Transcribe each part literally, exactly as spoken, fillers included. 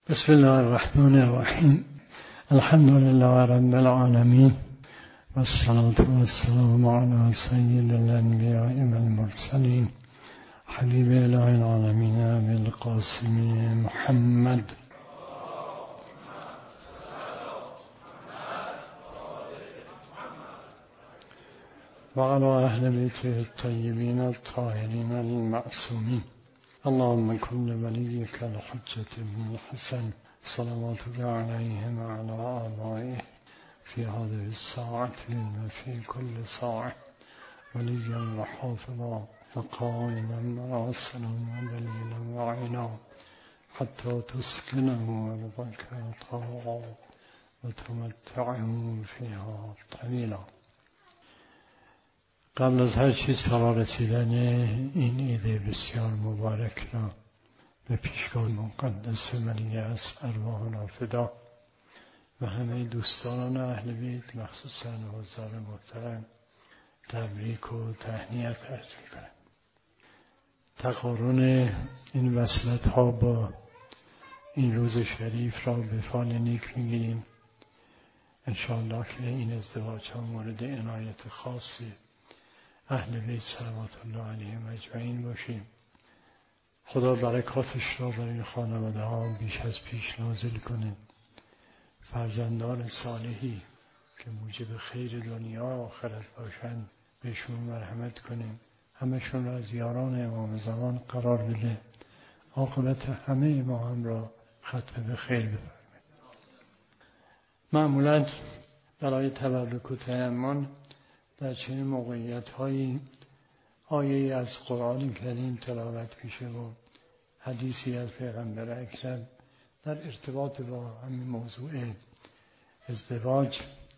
بسم الله الرحمن الرحیم. الحمد لله رب العالمین والصلاة والسلام علی سید الانبیاء والمرسلین حبیب اله العالمین ابی القاسم محمد وعلى اهل بیته الطیبین الطاهرین المعصومین. اللهم كن لوليك الحجة بن الحسن صلواتك عليه وعلى آبائه في هذه الساعة وفي كل ساعة وليا وحافظا وقائما وراسلا ودليلا وعينا حتى تسكنه أرضك طوعا وتمتعه فيها طويلا. قبل از هر چیز فرا رسیدن این عید بسیار مبارک را به پیشگاه مقدس ولی اصل ارواحنا فدا و همه دوستان اهل بیت مخصوصاً حضار محترم تبریک و تهنیت عرض می‌کنم. تقارن این وصلت ها با این روز شریف را به فال نیک می‌گیریم. انشاءالله که این ازدواج ها مورد عنایت خاصی اهل بیت صلوات الله علیهم اجمعین باشیم. خدا برکاتش را برای خانواده ها بیش از پیش نازل کنه، فرزندان صالحی که موجب خیر دنیا و آخرت باشند بهشون مرحمت کنه، همشون را از یاران امام زمان قرار بده، عاقبت همه ما هم را ختم به خیر بفرمه. معمولا برای تبرک و تیمم در چنین موقعیت‌هایی آیه از قرآن کریم تلاوت میشه و حدیثی از پیغمبر اکرم در ارتباط با همین موضوع ازدواج،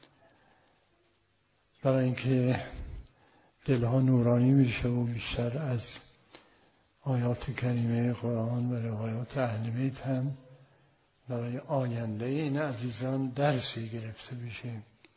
برای اینکه دلها نورانی میشه و بیشتر از آیات کریمه قرآن و روایات اهل بیت هم برای آینده این عزیزان درسی گرفته بشه.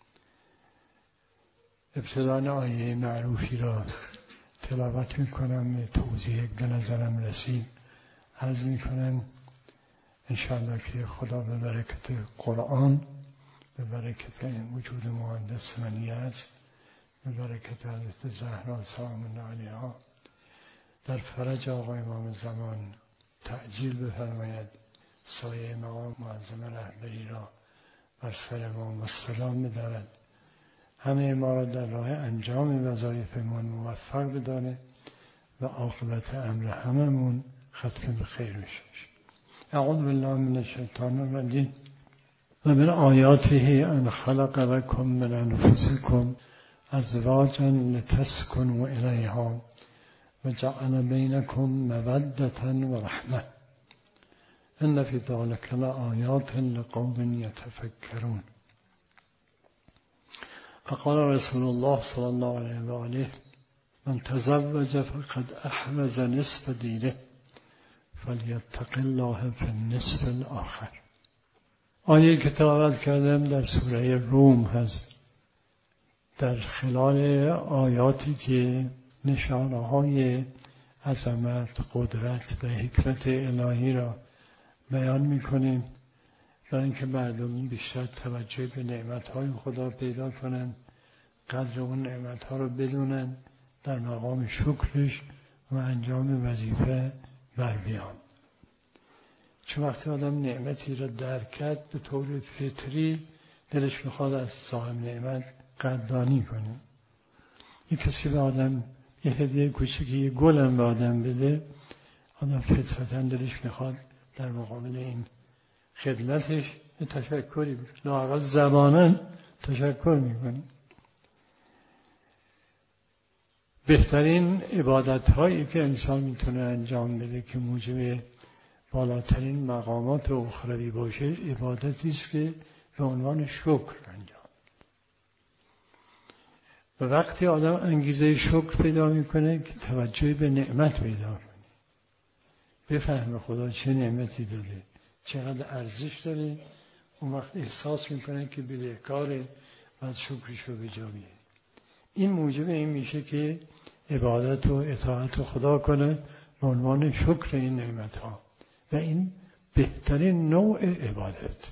ابتدای آیه معروفی را تلاوت میکنم، توضیح به نظرم رسید عرض میکنم انشاءالله که خدا به برکت قرآن، به برکت وجود مهندس منی است، به برکت حضرت زهرا سلام الله علیها در فرج آقا امام زمان تعجیل بفرماید، سایه مقام معظم رهبری را بر سر ما مستدام بدارد، همه ما را در راه انجام وظایفمان موفق بدانه و عاقبت امر هممون ختم به خیر بشه. اعوذ بالله من الشیطان الرجیم. و من آیاته ان خلق لكم من انفسكم ازواجا لتسكنوا الیها و جعل بینکم مودة و رحمة ان فی ذلک لآیات لقوم یتفکرون. فقال رسول الله صلی الله علیه و آله من تزوج فقد احرز نصف دینه فلیتق الله فی النصف الاخر. آیه که تلاوت کردم در سوره روم هست، در خلال آیاتی که نشانه های عظمت، قدرت و حکمت الهی را بیان میکنیم برای اینکه مردم بیشتر توجه به نعمت‌های خدا پیدا کنند، قدر اون نعمت‌ها رو بدونن، در مقام شکرش و انجام وظیفه بر بیان. چون وقتی آدم نعمتی را درک کرد به طور فطری دلش میخواد از صاحب نعمت قدردانی کنه. یک کسی به آدم یه هدیه کوچیکی، یه گل هم به آدم بده، آدم فطرتاً دلش میخواد در مقابل این خدمتش تشکری بکنه، لااقل زباناً تشکر میکنه. بهترین عبادت هایی که انسان میتونه انجام بده که موجب بالاترین مقامات اخروی باشه، عبادتی است که به عنوان شکر انجام. و وقتی آدم انگیزه شکر پیدا میکنه که توجه به نعمت پیدا کنه، بفهمه خدا چه نعمتی داده، چقدر ارزش داره، اون وقت احساس میکنه که بدهکاره و از شکرش رو به جا بیاره. این موجب این میشه که عبادت و اطاعت خدا کنه به عنوان شکر این نعمت ها و این بهترین نوع عبادت.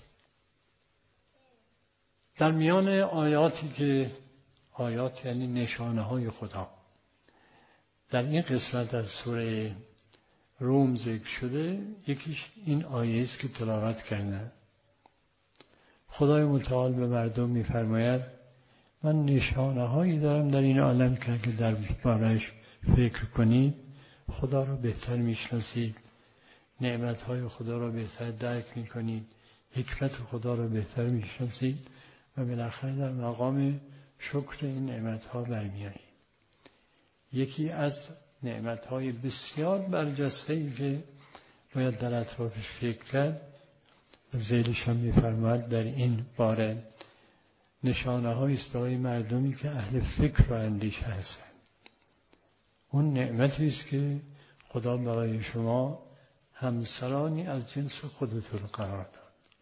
در میان آیاتی که آیات یعنی نشانه های خدا در این قسمت از سوره روم ذکر شده، یکیش این آیه است که تلاوت کردن. خدای متعال به مردم می‌فرماید من نشانه هایی دارم در این عالم که اگه در بارش فکر کنید خدا رو بهتر میشناسید، نعمت های خدا رو بهتر درک میکنید، حکمت خدا رو بهتر میشناسید و بالاخره در مقام شکر این نعمت ها برمیایید. یکی از نعمت های بسیار برجسته ای که باید در اطرافش فکر کرد، ذیلش هم میفرماید در این باره نشانه هایی است برای مردمی که اهل فکر و اندیشه هستند. اون نعمتی است که خدا برای شما همسرانی از جنس خودتون قرار داد.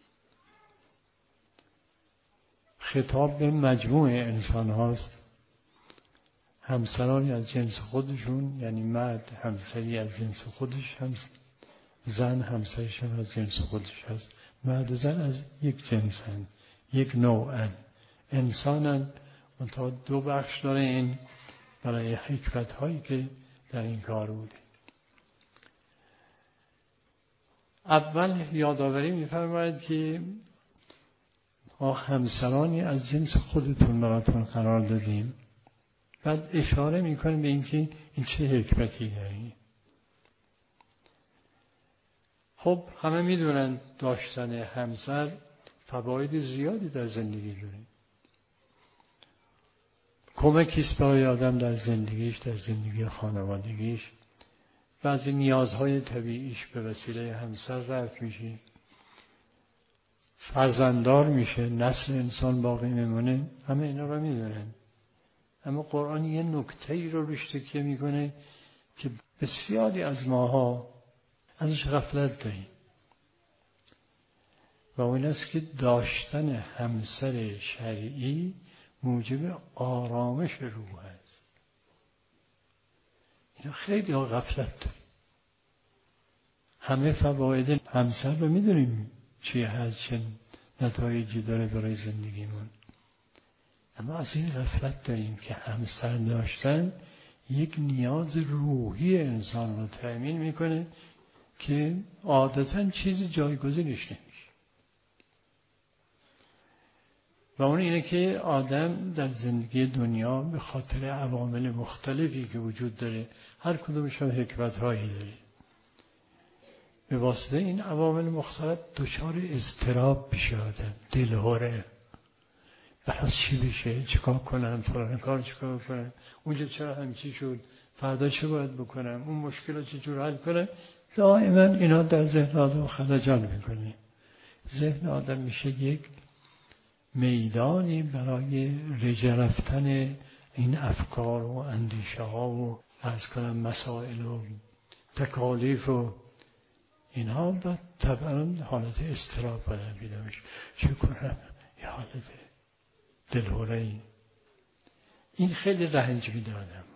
خطاب به مجموع انسان هاست. همسرانی از جنس خودشون، یعنی مرد همسری از جنس خودش هست، زن همسرش هم از جنس خودش هست. مرد و زن از یک جنس هست، یک نوع هست، انسان هست. منتها دو بخش داره این برای حکمت هایی که در این کار بوده. اول یادآوری می‌فرماید که ما همسرانی از جنس خودتون براتون قرار دادیم. بعد اشاره می‌کنه به اینکه این چه حکمتی داره. خب همه می‌دونن داشتن همسر فواید زیادی در زندگی داره. کمکی است برای آدم در زندگیش، در زندگی خانوادگیش. بعضی نیازهای طبیعیش به وسیله همسر رفع میشه، فرزنددار میشه، نسل انسان باقی میمونه. همه اینا رو میدونن. اما قرآن یه نکته‌ای رو روش تکیه میکنه که بسیاری از ماها ازش غفلت داریم و اون است که داشتن همسر شرعی موجب آرامش روح است. اینا خیلی ها غفلت داریم. همه فواید همسر رو میدونیم چی هست، چه نتایجی داره برای زندگیمون، اما از این غفلت داریم که همسر داشتن یک نیاز روحی انسان رو تأمین میکنه که عادتاً چیزی جایگزینش نمیشه. و اون اینه که آدم در زندگی دنیا به خاطر عوامل مختلفی که وجود داره، هر کدومش هم حکمت‌هایی داره، به واسطه این عوامل مختلف دچار اضطراب بشه آدم، دلهره. بحث چی بشه، چیکار کنم، فلان کار چیکار کنم، اونجا چرا همچی شد، فردا چه باید بکنم، اون مشکل رو چجور حل کنم. دائما اینا در ذهن آدم خلجان میکنه. ذهن آدم میشه یک میدانی برای رژه رفتن این افکار و اندیشه ها و عرض کنم مسائل و تکالیف و اینها. و طبعا حالت اضطراب باید پیدا میشه. چه کنم، یه حالت دلهوره‌ای. این خیلی رنج میده آدم.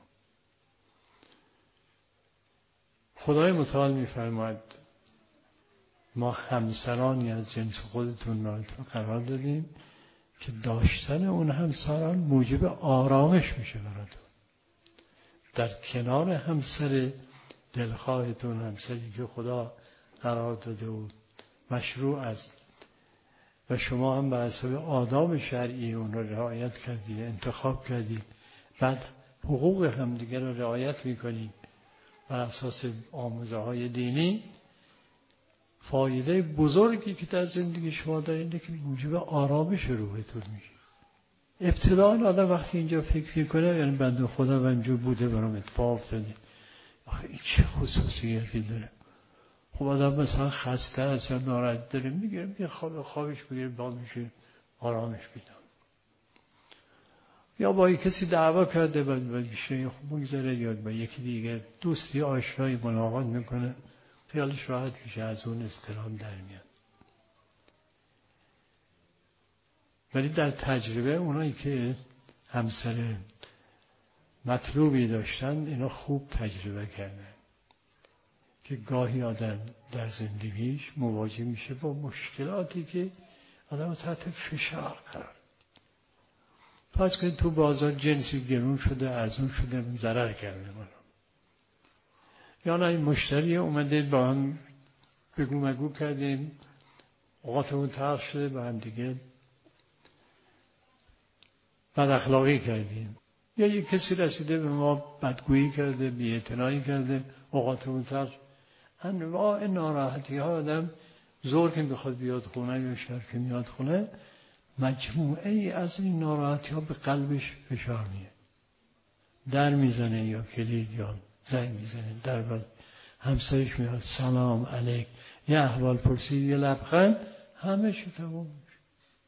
خدای متعال میفرماید ما همسرانی از جنس خودتون را قرار دادیم که داشتن اون همسران موجب آرامش میشه براتون. در کنار همسر دلخواهتون، همسری که خدا قرار داده و مشروع است و شما هم بر اساس آداب شرعی اون رو رعایت کردید، انتخاب کردید، بعد حقوق همدیگر رو رعایت میکنید بر اساس آموزه های دینی، فایده بزرگی که در زندگی شما داره اینه که موجب آرامش روحتون میشه. ابتداً آدم وقتی اینجا فکر میکنه یعنی بنده خدا و اینجور بوده برام اتفاق افتاده، آخه این چه خصوصیتی داره. خب آدم مثلا خسته است یا ناراحت داره، میگیره یه خواب خوابش بگیره با میشه آرامش پیدا. یا با کسی دعوا کرده بعد میشه خب بگذره، یا با یکی دیگه دوستی آشنایی ملاقات میکنه، خیالش راحت میشه، از اون اضطراب در میاد. ولی در تجربه اونایی که همسر مطلوبی داشتن اینا خوب تجربه کردن که گاهی آدم در زندگیش مواجه میشه با مشکلاتی که آدم تحت فشار قرار. پس که تو بازار جنسی گرون شده، ارزون شده، ضرر کرده بالا. یا نه این مشتری اومده با هم بگو مگو کردیم، اوقاتمون تلخ شده، با هم دیگه بد اخلاقی کردیم. یا یک کسی رسیده به ما بدگویی کرده، بی‌اعتنایی کرده، اوقاتمون تلخ. انواع ناراحتی ها آدم زور که بخواد بیاد خونه یا شهر که میاد خونه، مجموعه ای از این ناراحتی ها به قلبش فشار میاد. در میزنه یا کلید یا زنگ میزنه، در بل همسایش میاد سلام علیک، یه احوال پرسی، یه لبخند، همه شو تمام میشه.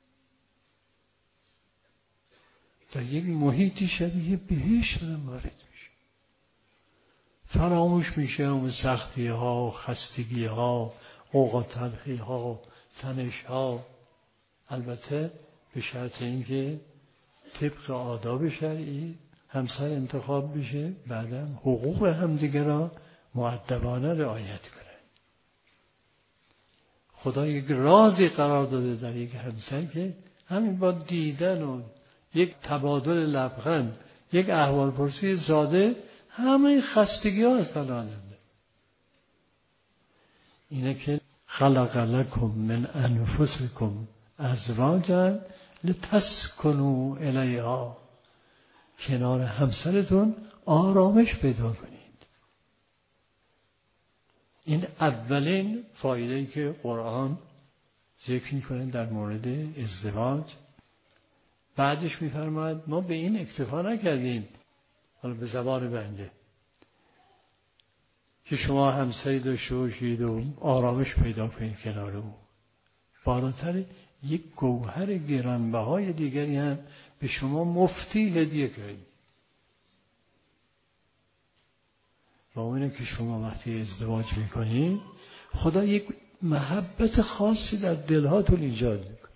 در یک محیطی شبیه بهشت آدم وارد میشه. فراموش میشه اون سختی ها، خستگی ها، اوقات تلخی ها، تنش ها. البته به شرط اینکه طبق آداب شرعی همسر انتخاب بشه، بعدم حقوق همدیگه را مؤدبانه رعایت کنه. خدا یک رازی قرار داده در یک همسر که همین با دیدن و یک تبادل لبخند، یک احوال پرسی ساده، همه خستگی ها از تن آدم. اینه که خلق لکم من انفسکم ازواجا لتسکنوا الیها، کنار همسرتون آرامش پیدا کنید. این اولین فایده‌ای که قرآن ذکر می‌کنه در مورد ازدواج. بعدش می‌فرماید ما به این اکتفا نکردیم، حالا به زبان بنده، که شما همسری داشته باشید و آرامش پیدا کنید کنار او. بالاتر یک گوهر گرانبهای دیگری هم به شما مفتی هدیه کردیم. با اونه که شما وقتی ازدواج میکنید خدا یک محبت خاصی در دلهاتون ایجاد میکنه.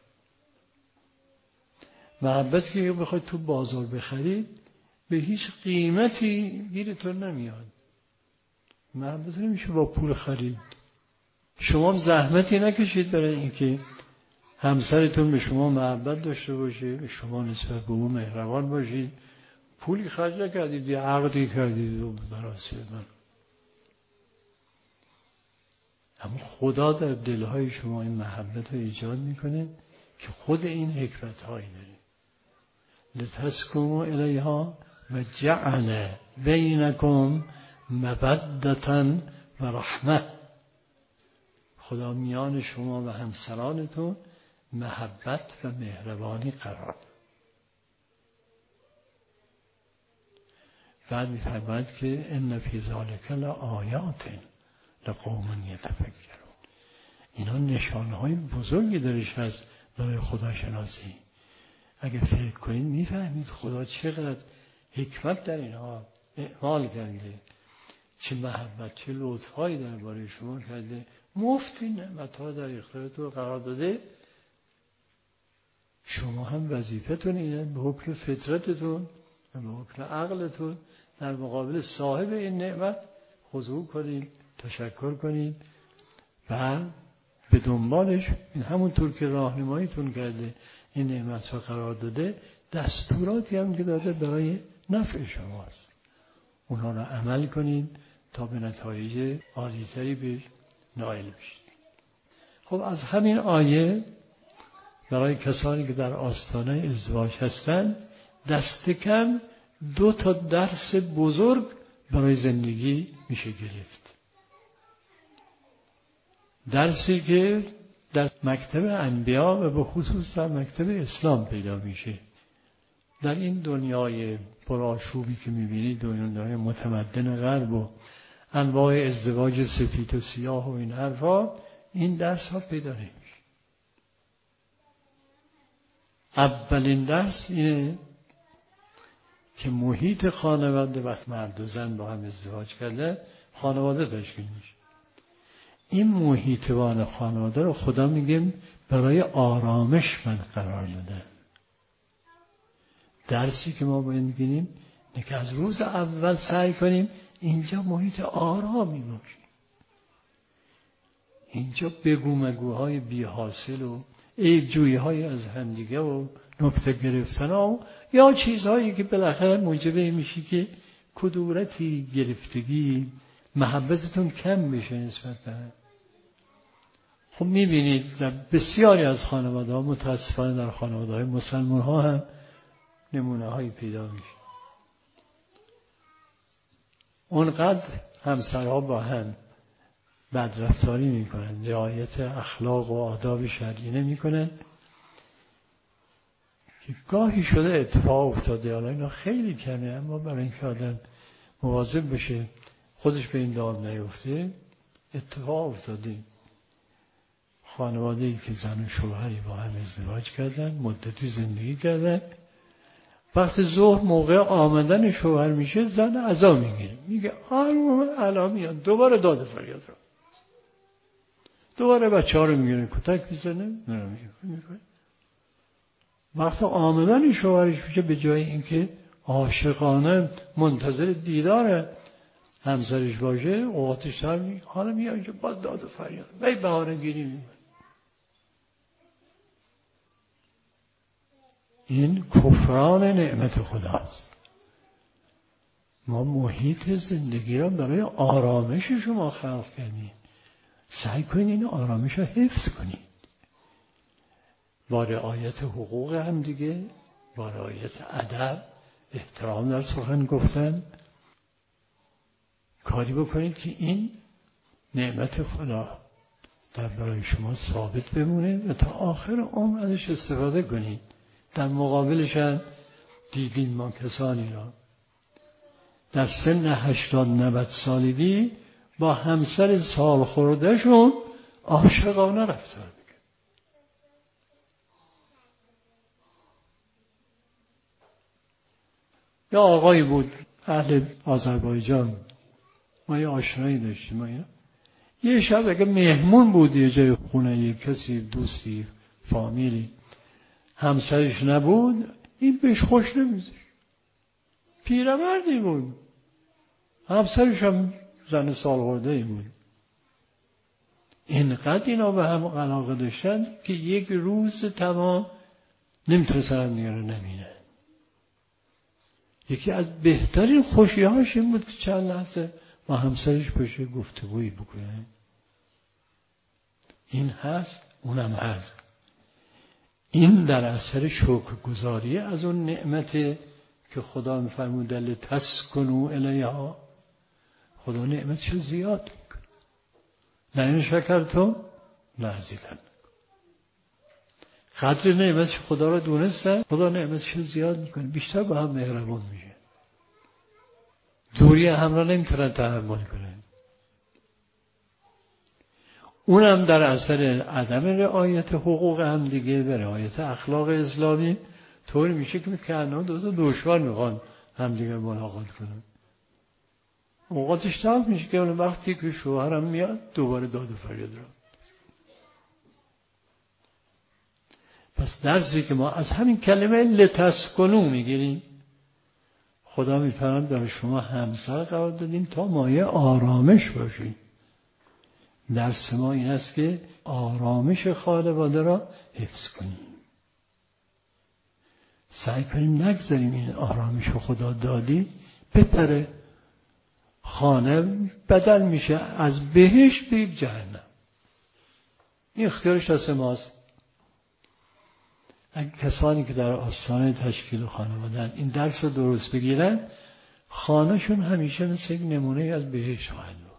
محبتی که بخواید تو بازار بخرید به هیچ قیمتی گیرتون نمیاد. محبت نمیشه با پول خرید. شما زحمتی نکشید برای اینکه همسرتون به شما محبت داشته باشه، به شما نسبت به او مهربان باشید. پولی خرج نکردید، یه عقدی کردید و براسه من. اما خدا در دلهای شما این محبت رو ایجاد میکنه که خود این حکمت هایی داره. لتسکنوا الیها و جعل بینکم مودة و رحمه. خدا میان شما و همسرانتون محبت و مهربانی قرار داد. بعد می‌فرماید که ان فی ذلک لآیات لقوم یتفکرون. اینا نشانه‌های بزرگی درش هست برای خداشناسی. اگه فکر کنید می‌فهمید خدا چقدر حکمت در اینها اعمال کرده، چه محبت، چه لطف‌هایی درباره شما کرده، مفتی نعمت‌ها در اختیارتون قرار داده. شما هم وظیفتون اینه به حکم فطرتتون و به حکم عقلتون در مقابل صاحب این نعمت خضوع کنید، تشکر کنید و به دنبالش همونطور که راهنماییتون کرده این نعمت رو قرار داده، دستوراتی هم که داده برای نفع شماست. اونها رو عمل کنید تا به نتایج عالی‌تری به نائل بشید. خب از همین آیه برای کسانی که در آستانه ازدواج هستند دست کم دو تا درس بزرگ برای زندگی میشه گرفت. درسی که در مکتب انبیا و به خصوص در مکتب اسلام پیدا میشه. در این دنیای پرآشوبی که میبینید، دنیای متمدن غرب و انواع ازدواج سفید و سیاه و این حرفا، این درس ها پیدا نمیشه. اولین درس اینه که محیط خانواده وقت مرد و زن با هم ازدواج کرده خانواده تشکیل میشه. این محیط وان خانواده رو خدا میگه برای آرامش من قرار داده. درسی که ما باید بگیریم اینه که از روز اول سعی کنیم اینجا محیط آرامی باشه. اینجا بگو مگوهای بی حاصل و عیب جویی های از همدیگه و نکته گرفتن ها یا چیزهایی که بالاخره موجب میشه که کدورتی، گرفتگی، محبتتون کم بشه نسبت به هم. خب میبینید در بسیاری از خانواده ها، متاسفانه در خانواده های مسلمان ها هم نمونه هایی پیدا میشه. اونقدر همسرها با هم بدرفتاری میکنن، رعایت اخلاق و آداب شرعی نمیکنن که گاهی شده اتفاق افتاده. حالا اینا خیلی کمه، اما برای اینکه آدم مواظب بشه خودش به این دام نیفته، اتفاق افتاده خانواده‌ای که زن و شوهری با هم ازدواج کردن، مدتی زندگی کردن، وقت ظهر موقع آمدن شوهر میشه زن عزا میگیره، میگه آره الان میاد، دوباره داد فریاد رو، دوباره بچه ها رو میگیره کتک میزنه، میکنه. وقت آمدن شوهرش میشه به جای اینکه عاشقانه منتظر دیدار همسرش باشه، اوقاتش سر میگه حالا میاد که باز داد فریاد، بی بهانه گیری میکنه. این کفران نعمت خداست. ما محیط زندگی را برای آرامش شما خلق کردیم. سعی کنید این آرامش را حفظ کنید با رعایت حقوق هم دیگه، با رعایت ادب، احترام در سخن گفتن. کاری بکنید که این نعمت خدا در برای شما ثابت بمونه و تا آخر عمر ازش استفاده کنید. در مقابلش هم دیدیم ما کسانی را در سن هشتاد نود سالگی با همسر سال خوردهشون عاشقانه رفتار میکنه. یا آقایی بود اهل آذربایجان، ما یه آشنایی داشتیم، ما اینا یه شب اگه مهمون بود یه جای خونه یک کسی، دوستی، فامیلی، همسرش نبود، این بهش خوش نمیذاشت. پیرمردی بود، همسرش هم زن سالخورده ای بود. اینقدر اینا به هم علاقه داشتن که یک روز تمام نمیتونستن هم دیگه رو نبینن. یکی از بهترین خوشی‌هاش این بود که چند لحظه با همسرش بشه گفتگویی بکنه. این هست، اونم هست. این در اثر شکرگزاری از اون نعمت که خدا می‌فرمود لتسکنوا الیها، خدا نعمتش زیاد میکنه. لئن شکرتم لأزیدنکم. قدر نعمتش خدا رو دونستن، خدا نعمتش زیاد میکنه، بیشتر با هم مهربان میشه. دوری هم را نمیتونن تحمل کنن. اونم در اثر عدم رعایت حقوق هم دیگه و رعایت اخلاق اسلامی طور میشه که کانه دو تا دشمن میخوان هم دیگه ملاقات کنن. اوقاتش تلخ میشه که اون وقتی که شوهرم میاد دوباره داد و فریاد را. پس درسی که ما از همین کلمه لتسکنوا میگیریم، خدا میفرماید در شما همسر قرار دادیم تا مایه آرامش باشید. درس ما این است که آرامش خانواده را حفظ کنیم. سعی کنیم نگذاریم این آرامش خدا دادی بپره. خانه بدل میشه از بهشت به یک جهنم. این اختیارش دست ماست. اگه کسانی که در آستانه تشکیل خانواده این درس رو درست بگیرن، خانهشون همیشه مثل یک نمونه از بهشت خواهد بود.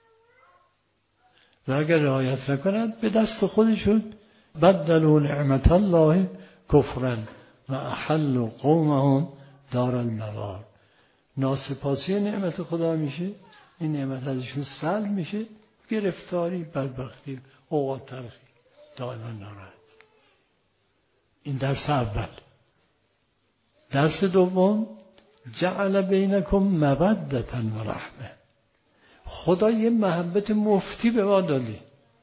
و اگر رعایت نکنند به دست خودشون بدلوا نعمت الله کفرا و احلوا قومهم دار البوار. ناسپاسی نعمت خدا میشه، این نعمت ازشون سلب میشه، گرفتاری، بدبختی، اوقات تلخی، دائما ناراحت. این درس اول. درس دوم جعل بینکم مودة و رحمه. خدا یه محبت مفتی به ما داده.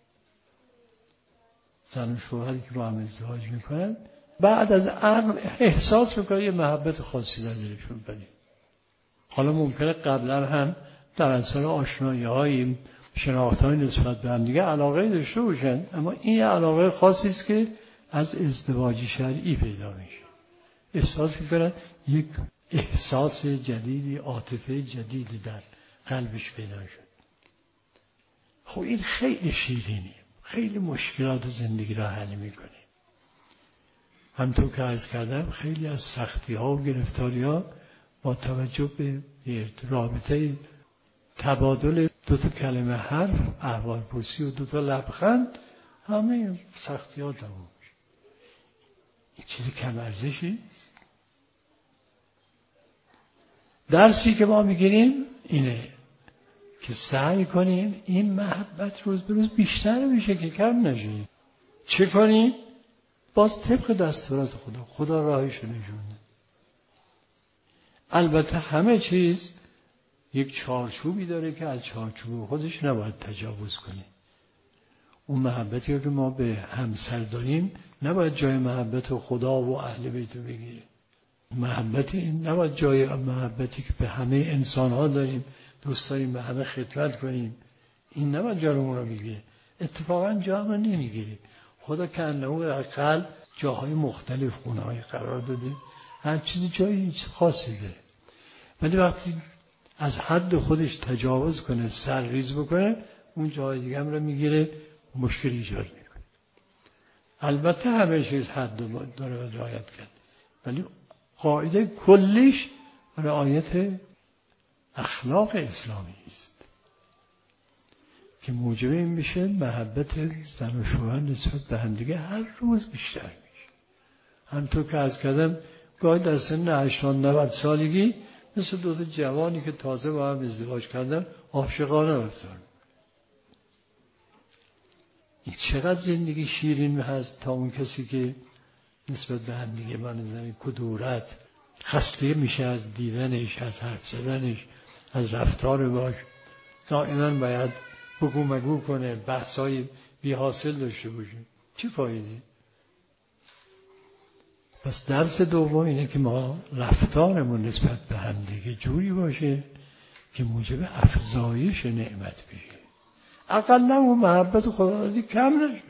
زن و شوهری که با هم ازدواج میکنن بعد از عقل احساس میکنه یه محبت خاصی در دلشون بده. حالا ممکنه قبلا هم در اثر آشنایی های شناخت‌های نسبت به هم دیگه علاقه داشته باشن، اما این علاقه خاصی است که از ازدواج شرعی پیدا میشه. احساس میکنن یک احساس جدیدی، عاطفه جدیدی در قلبش پیدا شد. خب این خیلی شیرینه، خیلی مشکلات زندگی را حل میکنه. همطور که عرض کردم خیلی از سختی ها و گرفتاری ها با توجه به رابطه تبادل دو تا کلمه حرف، احوالپرسی و دو تا لبخند، همه سختی ها تمام میشه. این چیز کم ارزشی است. درسی که ما میگیریم اینه که سعی کنیم این محبت روز به روز بیشتر بشه که کم نشه. چه کنیم؟ باز طبق دستورات خدا. خدا راهش نشونه. البته همه چیز یک چارچوبی داره که از چارچوب خودش نباید تجاوز کنیم. اون محبتی که ما به همسر داریم نباید جای محبت خدا و اهل بیت بگیره. محبتی نباید جای محبتی که به همه انسان ها داریم، دوست داریم به همه خدمت کنیم، این نباید جای اون رو بگیره. اتفاقا جا رو نمیگیره. خدا که انه در قلب جاهای مختلف خونه های قرار داده، هر چیزی جایی خاصی داره. ولی وقتی از حد خودش تجاوز کنه، سرریز بکنه، اون جای دیگه هم رو میگیره، مشکل ایجاد میکنه. البته همه چیز حد داره رعایت کرد، ولی قاعده کلیش رعایت اخلاق اسلامی است که موجب این میشه محبت زن و شوهر نسبت به هم دیگه هر روز بیشتر میشه. همطور که عرض کردم گاهی در سن هشتاد نود سالگی مثل دو تا جوانی که تازه با هم ازدواج کردن عاشقانه رفتار. این چقدر زندگی شیرین هست تا اون کسی که نسبت به هم دیگه من کدورت خسته میشه از دیدنش، از حرف زدنش، از رفتار باش، دائما باید بگو مگو کنه، بحثای بی حاصل داشته باشه. چی فایده؟ پس درس دوم اینه که ما رفتارمون نسبت به هم دیگه جوری باشه که موجب افزایش نعمت بشه. اقلا اون محبت خدا را کم نشه.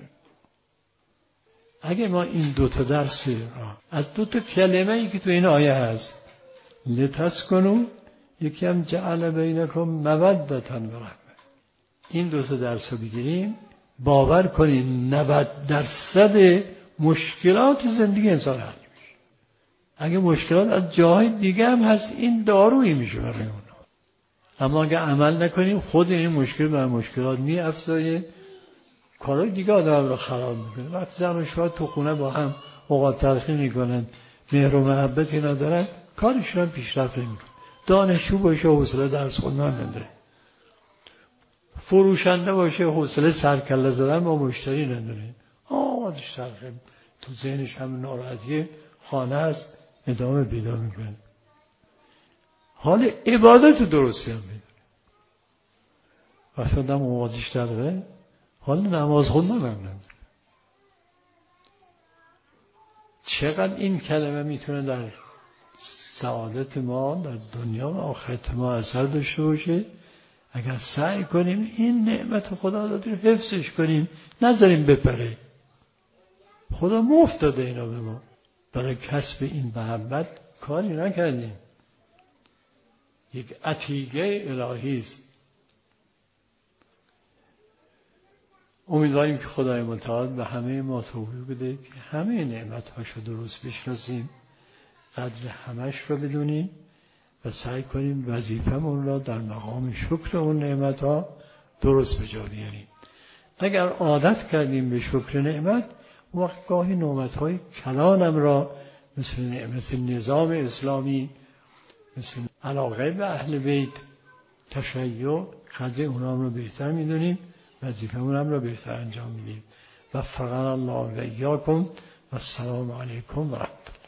اگه ما این دو تا درس را از دو تا کلمه ای که تو این آیه هست لتسکنوا، یکی هم جعل بینکم مودة و رحمة، این دو تا درس رو بگیریم، باور کنین نود درصد مشکلات زندگی انسان حل میشه. اگه مشکلات از جاهای دیگه هم هست، این دارویی میشه برای اونا. اما اگه عمل نکنیم خود این مشکل بر مشکلات می افزایه، کارهای دیگه آدم رو خراب میکنه. وقتی زن و شوهر تو خونه با هم اوقات تلخی میکنن، مهر و محبتی ندارن، کارشون هم پیشرفت نمیکنه. دانشجو باشه حوصله درس خوندن نداره، فروشنده باشه حوصله سرکله زدن با مشتری نداره، آقادش تلخی تو ذهنش هم ناراحتیه، خانه هست ادامه پیدا میکنه. حال عبادت درستی هم میداره. وقتی آدم اوقاتش تلخه حال نماز خوندن هم نداره. چقدر این کلمه میتونه در سعادت ما در دنیا و آخرت ما اثر داشته باشه اگر سعی کنیم این نعمت خدا داده رو حفظش کنیم، نذاریم بپره. خدا مفت داده اینا به ما، برای کسب این محبت کاری نکردیم، یک عطیه الهی است. امیدواریم که خدای متعال به همه ما توفیق بده که همه نعمت‌هاش رو درست بشناسیم، قدر همش رو بدونیم و سعی کنیم وظیفه‌مون را در مقام شکر اون نعمت‌ها درست به جا بیاریم. اگر عادت کردیم به شکر نعمت، وقت گاهی نعمت‌های کلانم را مثل نعمت نظام اسلامی، مثل علاقه به اهل بیت، تشیع، قدر اونام رو بهتر می‌دونیم، وظیفه‌مون هم را بهتر انجام میدیم. و فقط الله و ایاکم و السلام علیکم و رحمت الله.